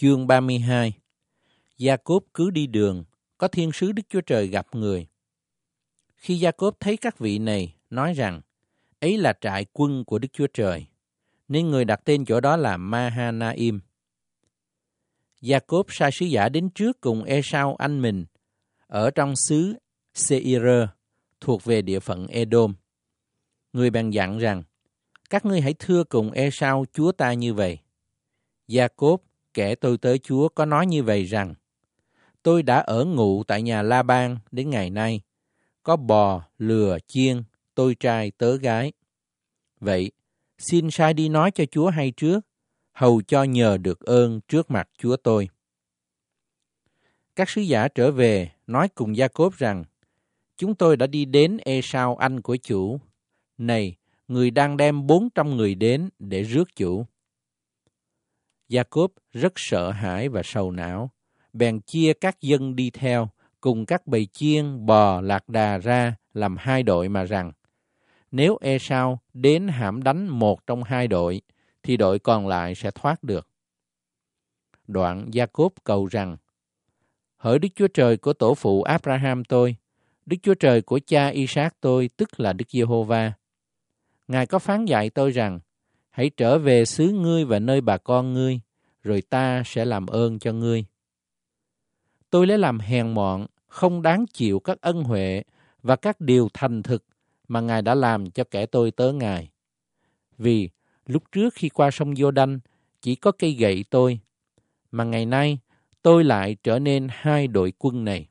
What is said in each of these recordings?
Chương 32. Gia-cốp cứ đi đường, có thiên sứ Đức Chúa Trời gặp người. Khi Gia-cốp thấy các vị này, nói rằng, ấy là trại quân của Đức Chúa Trời, nên người đặt tên chỗ đó là Mahanaim. Gia-cốp sai sứ giả đến trước cùng Ê-sau anh mình, ở trong xứ Sê-ir, thuộc về địa phận Ê-đôm. Người bèn dặn rằng, các ngươi hãy thưa cùng Ê-sau chúa ta như vậy. Gia-cốp, kẻ tôi tới Chúa, có nói như vậy rằng, tôi đã ở ngụ tại nhà La-ban đến ngày nay, có bò, lừa, chiên, tôi trai, tớ gái. Vậy, xin sai đi nói cho Chúa hay trước, hầu cho nhờ được ơn trước mặt Chúa tôi. Các sứ giả trở về, nói cùng Gia-cốp rằng, chúng tôi đã đi đến Ê-sau anh của chủ. Này, người đang đem 400 người đến để rước chủ. Gia-cốp rất sợ hãi và sầu não, bèn chia các dân đi theo, cùng các bầy chiên, bò, lạc đà ra làm hai đội mà rằng, nếu Ê-sau đến hãm đánh một trong hai đội, thì đội còn lại sẽ thoát được. Đoạn Gia-cốp cầu rằng, hỡi Đức Chúa Trời của tổ phụ Abraham tôi, Đức Chúa Trời của cha Isaac tôi, tức là Đức Giê-hô-va. Ngài có phán dạy tôi rằng, hãy trở về xứ ngươi và nơi bà con ngươi, rồi ta sẽ làm ơn cho ngươi. Tôi lấy làm hèn mọn, không đáng chịu các ân huệ và các điều thành thực mà Ngài đã làm cho kẻ tôi tớ Ngài. Vì lúc trước khi qua sông Giô-đanh chỉ có cây gậy tôi, mà ngày nay tôi lại trở nên hai đội quân này.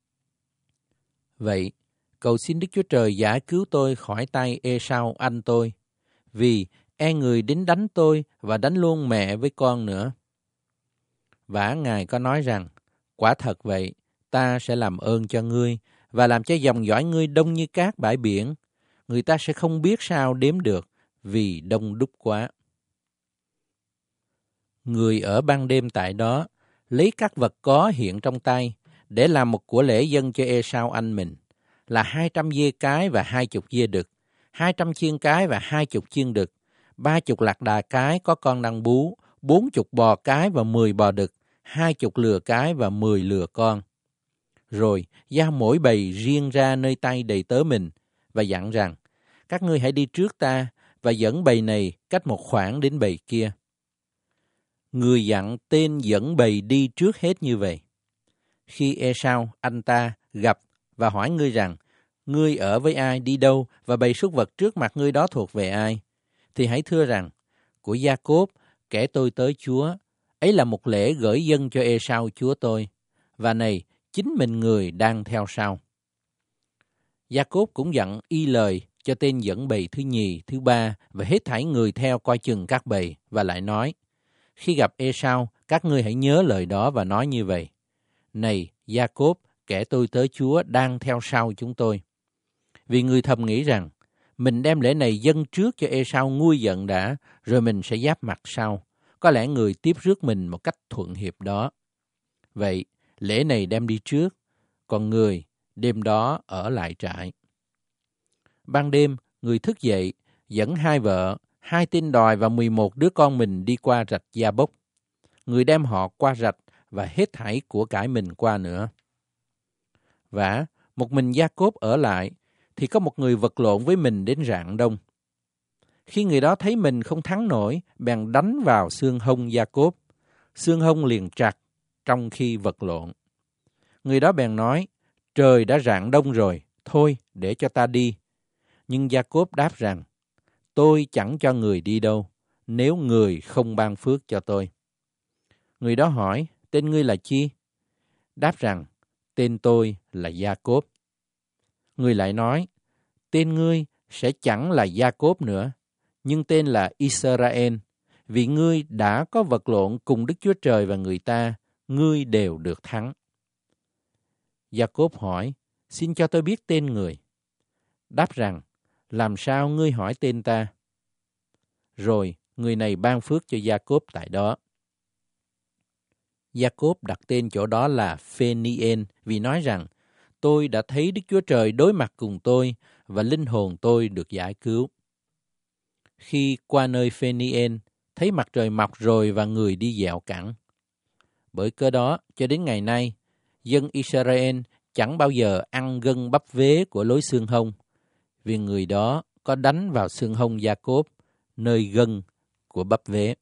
Vậy, cầu xin Đức Chúa Trời giải cứu tôi khỏi tay Ê-sau anh tôi, vì e người đến đánh tôi và đánh luôn mẹ với con nữa. Vả Ngài có nói rằng, quả thật vậy, ta sẽ làm ơn cho ngươi và làm cho dòng dõi ngươi đông như cát bãi biển. Người ta sẽ không biết sao đếm được vì đông đúc quá. Người ở ban đêm tại đó lấy các vật có hiện trong tay để làm một của lễ dâng cho Ê-sau anh mình, là 200 dê cái và 20 dê đực, 200 chiên cái và 20 chiên đực, 30 lạc đà cái có con đang bú, 40 bò cái và 10 bò đực, 20 lừa cái và 10 lừa con. Rồi giao mỗi bầy riêng ra nơi tay đầy tớ mình và dặn rằng, các ngươi hãy đi trước ta và dẫn bầy này cách một khoảng đến bầy kia. Người dặn tên dẫn bầy đi trước hết như vậy. Khi Ê-sau anh ta gặp và hỏi ngươi rằng, ngươi ở với ai, đi đâu và bầy súc vật trước mặt ngươi đó thuộc về ai, thì hãy thưa rằng, của Gia-cốp, kẻ tôi tới Chúa, ấy là một lễ gửi dâng cho Ê-sau chúa tôi, và này, chính mình người đang theo sau. Gia-cốp cũng dặn y lời cho tên dẫn bầy thứ nhì, thứ ba và hết thảy người theo coi chừng các bầy, và lại nói, khi gặp Ê-sau, các ngươi hãy nhớ lời đó và nói như vậy. Này, Gia-cốp, kẻ tôi tới Chúa đang theo sau chúng tôi. Vì người thầm nghĩ rằng, mình đem lễ này dâng trước cho Ê-sau nguôi giận đã, rồi mình sẽ giáp mặt sau. Có lẽ người tiếp rước mình một cách thuận hiệp đó. Vậy, lễ này đem đi trước, còn người đêm đó ở lại trại. Ban đêm, người thức dậy, dẫn hai vợ, 2 tên đòi và 11 đứa con mình đi qua rạch Gia-bốc. Người đem họ qua rạch và hết thảy của cải mình qua nữa. Vả, một mình Gia-cốp ở lại, thì có một người vật lộn với mình đến rạng đông. Khi người đó thấy mình không thắng nổi, bèn đánh vào xương hông Gia-cốp. Xương hông liền trật trong khi vật lộn. Người đó bèn nói, trời đã rạng đông rồi, thôi để cho ta đi. Nhưng Gia-cốp đáp rằng, tôi chẳng cho người đi đâu, nếu người không ban phước cho tôi. Người đó hỏi, tên ngươi là chi? Đáp rằng, tên tôi là Gia-cốp. Người lại nói, tên ngươi sẽ chẳng là Gia-cốp nữa, nhưng tên là Israel, vì ngươi đã có vật lộn cùng Đức Chúa Trời và người ta, ngươi đều được thắng. Gia-cốp hỏi, xin cho tôi biết tên người. Đáp rằng, làm sao ngươi hỏi tên ta? Rồi, người này ban phước cho Gia-cốp tại đó. Gia-cốp đặt tên chỗ đó là Phê-ni-en, vì nói rằng, tôi đã thấy Đức Chúa Trời đối mặt cùng tôi, và linh hồn tôi được giải cứu. Khi qua nơi Phê-ni-en, thấy mặt trời mọc rồi và người đi dạo cẳng. Bởi cớ đó, cho đến ngày nay, dân Israel chẳng bao giờ ăn gân bắp vế của lối xương hông, vì người đó có đánh vào xương hông Gia-cốp, nơi gân của bắp vế.